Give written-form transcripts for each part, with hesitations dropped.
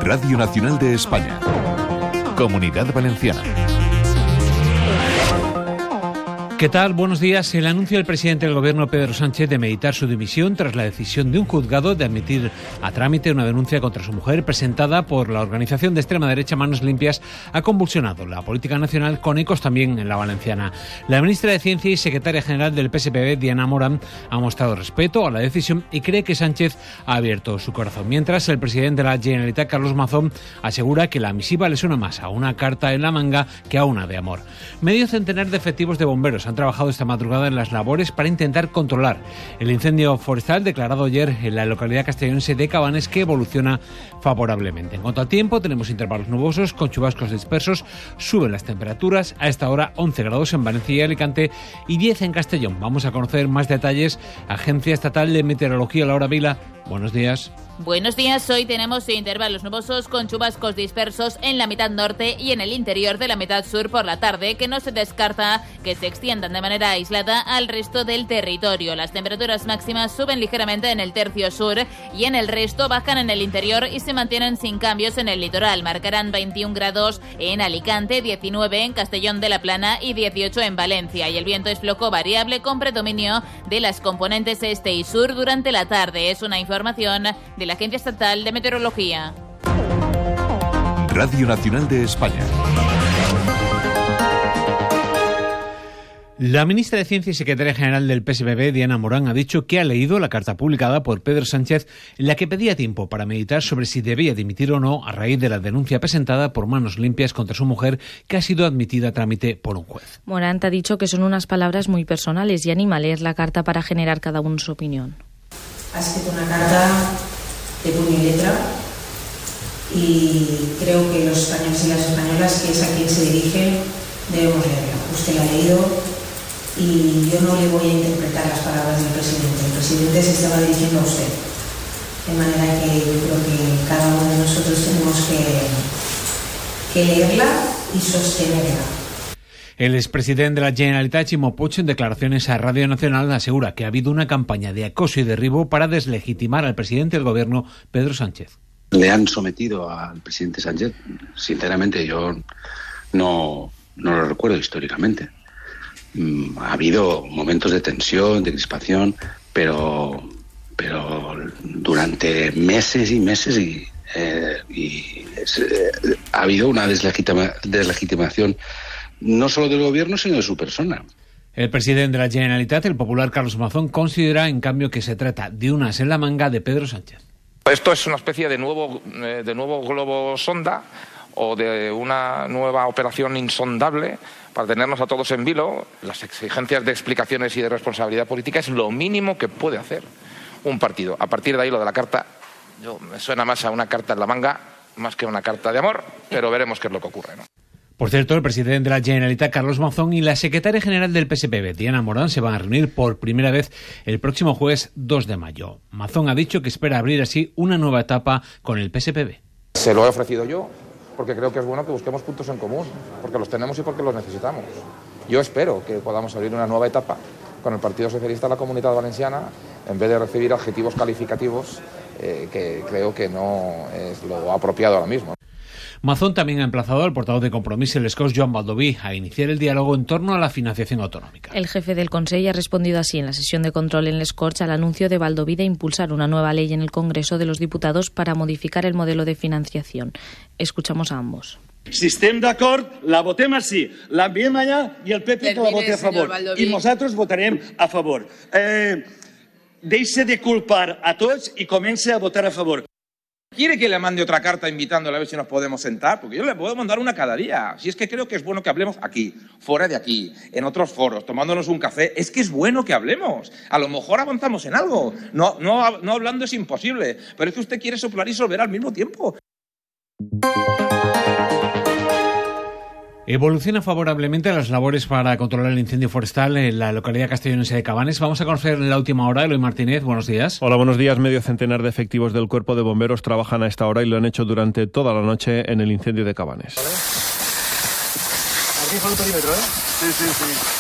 Radio Nacional de España. Comunidad Valenciana. ¿Qué tal? Buenos días. El anuncio del presidente del Gobierno, Pedro Sánchez, de meditar su dimisión tras la decisión de un juzgado de admitir a trámite una denuncia contra su mujer presentada por la organización de extrema derecha Manos Limpias ha convulsionado la política nacional, con ecos también en la valenciana. La ministra de Ciencia y secretaria general del PSPB, Diana Morán, ha mostrado respeto a la decisión y cree que Sánchez ha abierto su corazón. Mientras, el presidente de la Generalitat, Carlos Mazón, asegura que la misiva le suena más a una carta en la manga que a una de amor. Medio centenar de efectivos de bomberos han trabajado esta madrugada en las labores para intentar controlar el incendio forestal declarado ayer en la localidad castellonense de Cabanes, que evoluciona favorablemente. En cuanto al tiempo, tenemos intervalos nubosos con chubascos dispersos, suben las temperaturas, a esta hora 11 grados en Valencia y Alicante y 10 en Castellón. Vamos a conocer más detalles. Agencia Estatal de Meteorología, Laura Vila, buenos días. Buenos días, hoy tenemos intervalos nubosos con chubascos dispersos en la mitad norte y en el interior de la mitad sur por la tarde, que no se descarta que se extiendan de manera aislada al resto del territorio. Las temperaturas máximas suben ligeramente en el tercio sur y en el resto bajan en el interior y se mantienen sin cambios en el litoral. Marcarán 21 grados en Alicante, 19 en Castellón de la Plana y 18 en Valencia. Y el viento es flojo variable con predominio de las componentes este y sur durante la tarde. Es una información de la Agencia Estatal de Meteorología. Radio Nacional de España. La ministra de Ciencia y secretaria general del PSPB, Diana Morán, ha dicho que ha leído la carta publicada por Pedro Sánchez en la que pedía tiempo para meditar sobre si debía dimitir o no a raíz de la denuncia presentada por Manos Limpias contra su mujer, que ha sido admitida a trámite por un juez. Morán ha dicho que son unas palabras muy personales y anima a leer la carta para generar cada uno su opinión. Ha escrito una carta de puño y letra y creo que los españoles y las españolas, que es a quien se dirige, debemos leerla. Usted la ha leído y yo no le voy a interpretar las palabras del presidente. El presidente se estaba dirigiendo a usted, de manera que yo creo que cada uno de nosotros tenemos que leerla y sostenerla. El expresidente de la Generalitat, Ximo Puig, en declaraciones a Radio Nacional, asegura que ha habido una campaña de acoso y derribo para deslegitimar al presidente del Gobierno, Pedro Sánchez. Le han sometido al presidente Sánchez. Sinceramente, yo no lo recuerdo históricamente. Ha habido momentos de tensión, de crispación, pero durante meses y meses ha habido una deslegitimación no solo del Gobierno, sino de su persona. El presidente de la Generalitat, el popular Carlos Mazón, considera, en cambio, que se trata de un as en la manga de Pedro Sánchez. Esto es una especie de nuevo globo sonda o de una nueva operación insondable para tenernos a todos en vilo. Las exigencias de explicaciones y de responsabilidad política es lo mínimo que puede hacer un partido. A partir de ahí, lo de la carta, me suena más a una carta en la manga más que a una carta de amor, pero veremos qué es lo que ocurre, ¿no? Por cierto, el presidente de la Generalitat, Carlos Mazón, y la secretaria general del PSPB, Diana Morán, se van a reunir por primera vez el próximo jueves 2 de mayo. Mazón ha dicho que espera abrir así una nueva etapa con el PSPB. Se lo he ofrecido yo, porque creo que es bueno que busquemos puntos en común, porque los tenemos y porque los necesitamos. Yo espero que podamos abrir una nueva etapa con el Partido Socialista de la Comunidad Valenciana, en vez de recibir adjetivos calificativos que creo que no es lo apropiado ahora mismo. Mazón también ha emplazado al portavoz de Compromís, el escocés Joan Baldoví, a iniciar el diálogo en torno a la financiación autonómica. El jefe del Consell ha respondido así en la sesión de control en les Corts al anuncio de Baldoví de impulsar una nueva ley en el Congreso de los Diputados para modificar el modelo de financiación. Escuchamos a ambos. Si estem d'acord, la votem així, l'enviem allà i el PP que la vote a favor. I nosaltres votarem a favor. Deixe de culpar a tots i comence a votar a favor. ¿Quiere que le mande otra carta invitándole a ver si nos podemos sentar? Porque yo le puedo mandar una cada día. Si es que creo que es bueno que hablemos aquí, fuera de aquí, en otros foros, tomándonos un café. Es que es bueno que hablemos. A lo mejor avanzamos en algo. No hablando es imposible. Pero es que usted quiere soplar y solver al mismo tiempo. Evoluciona favorablemente las labores para controlar el incendio forestal en la localidad castellonense de Cabanes. Vamos a conocer en la última hora. Eloy Martínez, buenos días. Hola, buenos días. Medio centenar de efectivos del Cuerpo de Bomberos trabajan a esta hora y lo han hecho durante toda la noche en el incendio de Cabanes. Aquí fue el perímetro, ¿eh? Sí.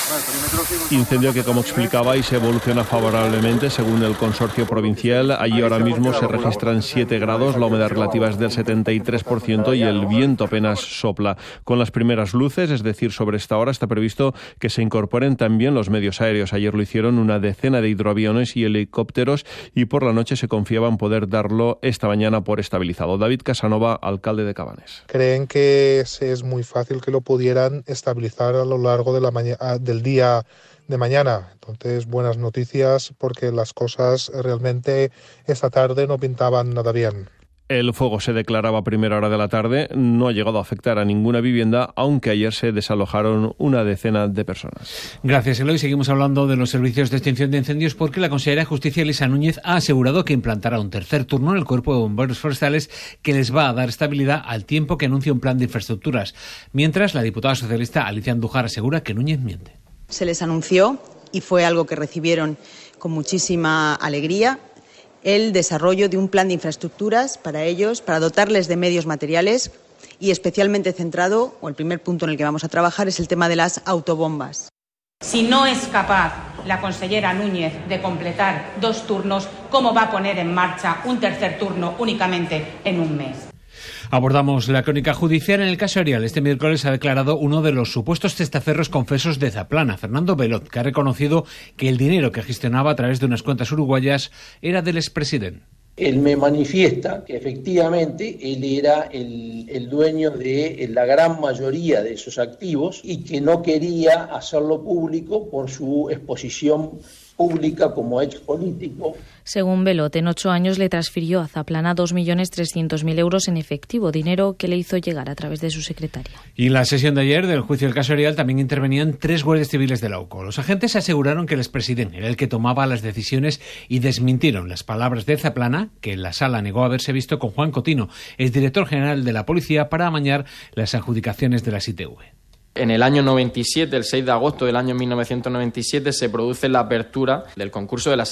Incendio que, como explicabais, evoluciona favorablemente según el consorcio provincial. Allí ahora mismo se registran 7 grados, la humedad relativa es del 73% y el viento apenas sopla. Con las primeras luces, es decir, sobre esta hora, está previsto que se incorporen también los medios aéreos. Ayer lo hicieron una decena de hidroaviones y helicópteros y por la noche se confiaba en poder darlo esta mañana por estabilizado. David Casanova, alcalde de Cabanes. Creen que es muy fácil que lo pudieran estabilizar a lo largo de del día de mañana. Entonces, buenas noticias porque las cosas realmente esta tarde no pintaban nada bien. El fuego se declaraba a primera hora de la tarde, no ha llegado a afectar a ninguna vivienda, aunque ayer se desalojaron una decena de personas. Gracias, Eloy. Seguimos hablando de los servicios de extinción de incendios porque la consejera de Justicia, Elisa Núñez, ha asegurado que implantará un tercer turno en el Cuerpo de Bomberos Forestales que les va a dar estabilidad al tiempo que anuncia un plan de infraestructuras. Mientras, la diputada socialista Alicia Andújar asegura que Núñez miente. Se les anunció, y fue algo que recibieron con muchísima alegría, el desarrollo de un plan de infraestructuras para ellos, para dotarles de medios materiales y especialmente centrado, o el primer punto en el que vamos a trabajar, es el tema de las autobombas. Si no es capaz la consellera Núñez de completar 2 turnos, ¿cómo va a poner en marcha un tercer turno únicamente en un mes? Abordamos la crónica judicial en el caso Arial. Este miércoles ha declarado uno de los supuestos testaferros confesos de Zaplana, Fernando Belot, que ha reconocido que el dinero que gestionaba a través de unas cuentas uruguayas era del expresidente. Él me manifiesta que efectivamente él era el dueño de la gran mayoría de esos activos y que no quería hacerlo público por su exposición pública como ex político. Según Belot, en 8 años le transfirió a Zaplana 2.300.000 euros en efectivo, dinero que le hizo llegar a través de su secretaria. Y en la sesión de ayer del juicio del caso Arial también intervenían 3 guardias civiles de la UCO. Los agentes aseguraron que el expresidente era el que tomaba las decisiones y desmintieron las palabras de Zaplana, que en la sala negó haberse visto con Juan Cotino, exdirector general de la policía, para amañar las adjudicaciones de las ITV. En el año 97, el 6 de agosto del año 1997, se produce la apertura del concurso de las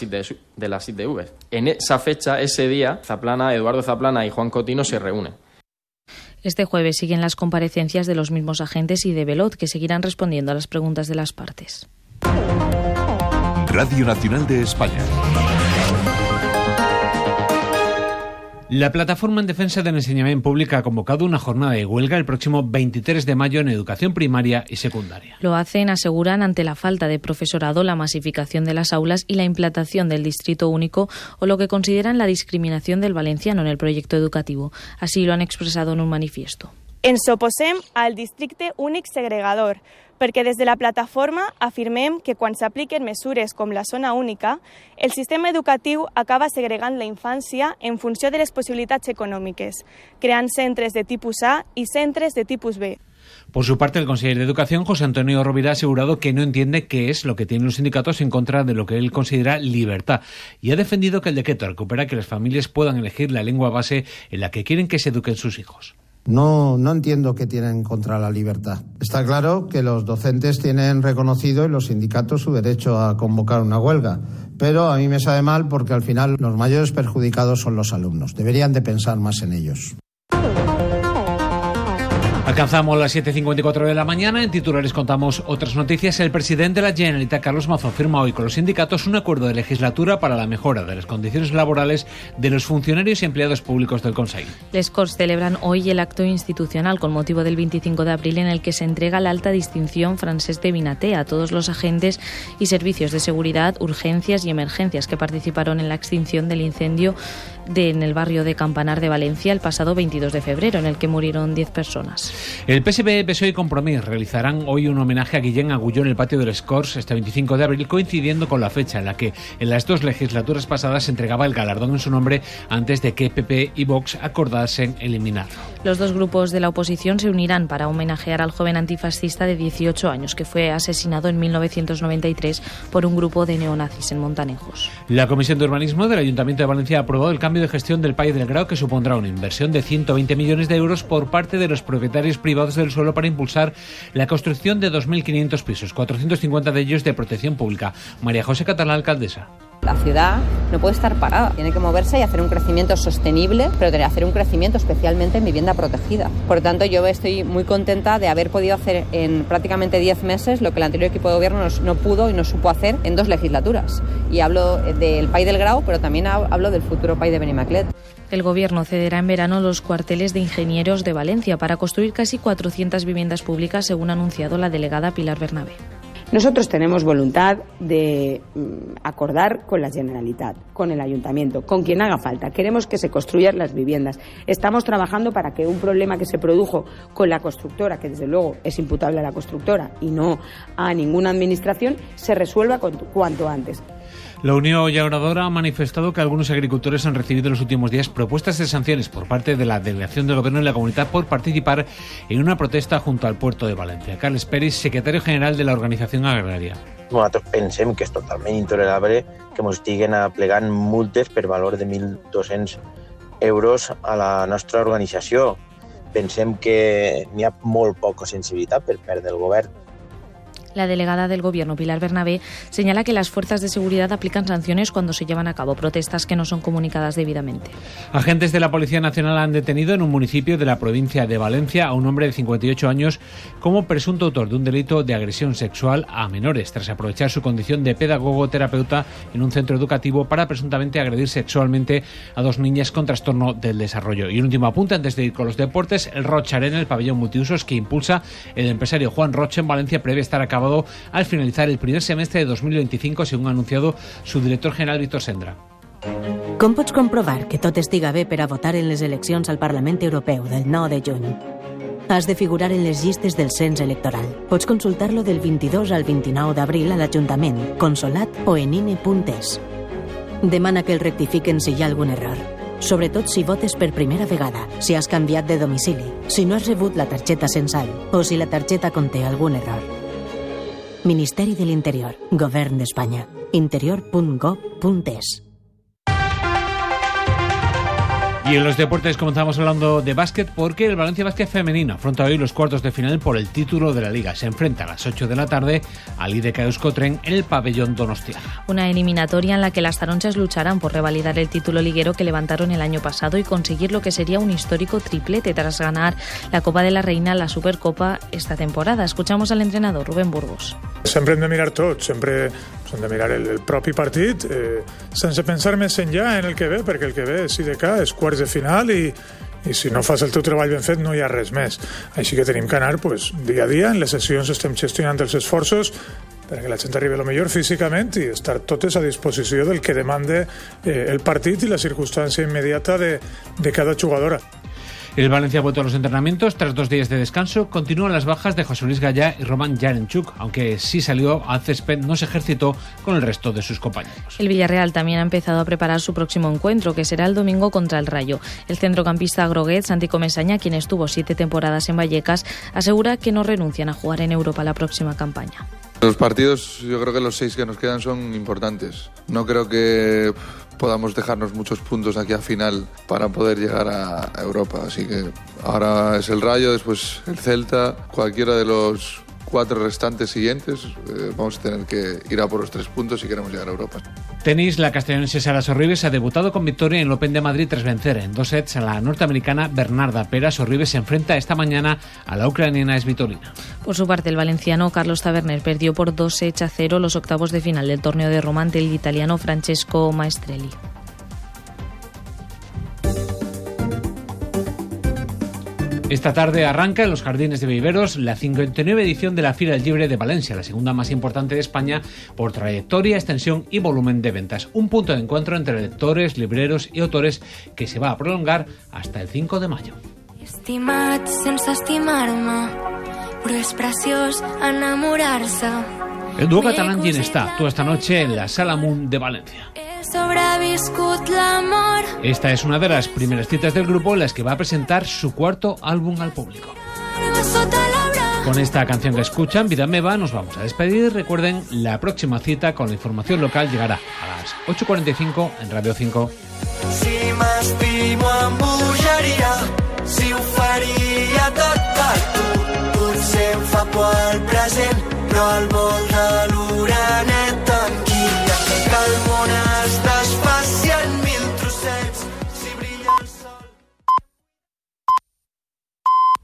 ITV. En esa fecha, ese día, Eduardo Zaplana y Juan Cotino se reúnen. Este jueves siguen las comparecencias de los mismos agentes y de Belot, que seguirán respondiendo a las preguntas de las partes. Radio Nacional de España. La Plataforma en Defensa del Enseñament Públic ha convocado una jornada de huelga el próximo 23 de mayo en educación primaria y secundaria. Lo hacen, aseguran, ante la falta de profesorado, la masificación de las aulas y la implantación del distrito único, o lo que consideran la discriminación del valenciano en el proyecto educativo. Así lo han expresado en un manifiesto. Ens oposem al districte únic segregador, perquè des de la plataforma afirmem que quan s'apliquen mesures com la zona única, el sistema educatiu acaba segregant la infància en funció de les possibilitats econòmiques, creant centres de tipus A y centres de tipus B. Por su parte, el consejero de Educación, José Antonio Rovira, ha asegurado que no entiende qué es lo que tienen los sindicatos en contra de lo que él considera libertad y ha defendido que el decreto recupera que las familias puedan elegir la lengua base en la que quieren que se eduquen sus hijos. No entiendo qué tienen contra la libertad. Está claro que los docentes tienen reconocido y los sindicatos su derecho a convocar una huelga, pero a mí me sabe mal porque al final los mayores perjudicados son los alumnos. Deberían de pensar más en ellos. Alcanzamos las 7:54 de la mañana. En titulares contamos otras noticias. El presidente de la Generalitat, Carlos Mazón, firma hoy con los sindicatos un acuerdo de legislatura para la mejora de las condiciones laborales de los funcionarios y empleados públicos del Consell. Les Corts celebran hoy el acto institucional con motivo del 25 de abril en el que se entrega la alta distinción Francesc de Vinater a todos los agentes y servicios de seguridad, urgencias y emergencias que participaron en la extinción del incendio en el barrio de Campanar de Valencia el pasado 22 de febrero, en el que murieron 10 personas. El PSB, PSOE y Compromís realizarán hoy un homenaje a Guillén Agulló en el patio de Les Corts este 25 de abril, coincidiendo con la fecha en la que en las 2 legislaturas pasadas se entregaba el galardón en su nombre antes de que PP y Vox acordasen eliminarlo. Los 2 grupos de la oposición se unirán para homenajear al joven antifascista de 18 años que fue asesinado en 1993 por un grupo de neonazis en Montanejos. La Comisión de Urbanismo del Ayuntamiento de Valencia ha aprobado el cambio de gestión del País del Grau, que supondrá una inversión de 120 millones de euros por parte de los propietarios privados del suelo para impulsar la construcción de 2.500 pisos, 450 de ellos de protección pública. María José Catalán, alcaldesa. La ciudad no puede estar parada, tiene que moverse y hacer un crecimiento sostenible, pero tiene que hacer un crecimiento especialmente en vivienda protegida. Por lo tanto, yo estoy muy contenta de haber podido hacer en prácticamente 10 meses lo que el anterior equipo de gobierno no pudo y no supo hacer en 2 legislaturas. Y hablo del PAI del Grau, pero también hablo del futuro PAI de Benimaclet. El Gobierno cederá en verano los cuarteles de ingenieros de Valencia para construir casi 400 viviendas públicas, según ha anunciado la delegada Pilar Bernabé. Nosotros tenemos voluntad de acordar con la Generalitat, con el Ayuntamiento, con quien haga falta. Queremos que se construyan las viviendas. Estamos trabajando para que un problema que se produjo con la constructora, que desde luego es imputable a la constructora y no a ninguna administración, se resuelva cuanto antes. La Unión Llauradora ha manifestado que algunos agricultores han recibido en los últimos días propuestas de sanciones por parte de la delegación del Gobierno en la comunitat por participar en una protesta junto al puerto de Valencia. Carles Peris, secretario general de la organización agraria. Nosaltres pensem que és totalment intolerable que ens estiguen aplegant multes per valor de 1.200 euros a la nostra organització. Pensem que n'hi ha molt poca sensibilitat per part del govern. La delegada del Gobierno, Pilar Bernabé, señala que las fuerzas de seguridad aplican sanciones cuando se llevan a cabo protestas que no son comunicadas debidamente. Agentes de la Policía Nacional han detenido en un municipio de la provincia de Valencia a un hombre de 58 años como presunto autor de un delito de agresión sexual a menores, tras aprovechar su condición de pedagogo-terapeuta en un centro educativo para presuntamente agredir sexualmente a 2 niñas con trastorno del desarrollo. Y un último apunte antes de ir con los deportes: el Roche Arena, el pabellón multiusos que impulsa el empresario Juan Roche en Valencia, prevé estar acabado al finalizar el primer semestre de 2025, según ha anunciado su director general Víctor Sendra. Com pots comprovar que tot estiga bé per a votar en les eleccions al Parlament Europeu del 9 de juny? Has de figurar en les llistes del cens electoral. Pots consultar-lo del 22 al 29 d'abril a l'Ajuntament, Consolat o en INE.es. Demana que el rectifiquen si hi ha algun error. Sobretot si votes per primera vegada, si has canviat de domicili, si no has rebut la targeta censal o si la targeta conté algun error. Ministeri de l'Interior, Govern d'Espanya, interior.gov.es. Y en los deportes comenzamos hablando de básquet porque el Valencia Básquet femenino afronta hoy los cuartos de final por el título de la Liga. Se enfrenta a las 8 de la tarde al IDK Euskotren en el pabellón Donostia. Una eliminatoria en la que las taronchas lucharán por revalidar el título liguero que levantaron el año pasado y conseguir lo que sería un histórico triplete tras ganar la Copa de la Reina, la Supercopa esta temporada. Escuchamos al entrenador Rubén Burgos. Sempre hem de mirar tot, sempre hem de mirar el propi partit, sense pensar més enllà en el que ve, perquè el que ve és IDK, és quarts de final i si no fas el teu treball ben fet no hi ha res més. Així que tenim que anar dia a dia, en les sessions estem gestionant els esforços perquè la gent arribi el millor físicament i estar totes a disposició del que demande el partit i la circumstància immediata de cada jugadora. El Valencia ha vuelto a los entrenamientos tras 2 días de descanso. Continúan las bajas de José Luis Gallá y Roman Yarenchuk, aunque sí salió al césped, no se ejercitó con el resto de sus compañeros. El Villarreal también ha empezado a preparar su próximo encuentro, que será el domingo contra el Rayo. El centrocampista groguet Santi Comesaña, quien estuvo 7 temporadas en Vallecas, asegura que no renuncian a jugar en Europa la próxima campaña. Los partidos, yo creo que los 6 que nos quedan son importantes. No creo que podamos dejarnos muchos puntos aquí a final para poder llegar a Europa. Así que ahora es el Rayo, después el Celta, cualquiera de los 4 restantes siguientes, vamos a tener que ir a por los 3 puntos si queremos llegar a Europa. Tenis, la castellonense Sara Sorribes ha debutado con victoria en el Open de Madrid tras vencer en 2 sets a la norteamericana Bernarda Pera. Sorribes se enfrenta esta mañana a la ucraniana Svitolina. Por su parte, el valenciano Carlos Taberner perdió por 2-0 los octavos de final del torneo de Roma ante el italiano Francesco Maestrelli. Esta tarde arranca en los Jardines de Viveros la 59 edición de la Fira del Llibre de Valencia, la segunda más importante de España por trayectoria, extensión y volumen de ventas. Un punto de encuentro entre lectores, libreros y autores que se va a prolongar hasta el 5 de mayo. Estimat sense estimar-me, però és preciós enamorar-se. El dúo catalán Ginestar actúa esta noche en la Sala Moon de Valencia. Esta es una de las primeras citas del grupo en las que va a presentar su 4º álbum al público. Con esta canción que escuchan, Vida Meva, nos vamos a despedir. Recuerden, la próxima cita con la información local llegará a las 8:45 en Radio 5. Si m'estimo em bogeria, si ho faria tot per tu. Potser em fa por el present, però el vol de l'últim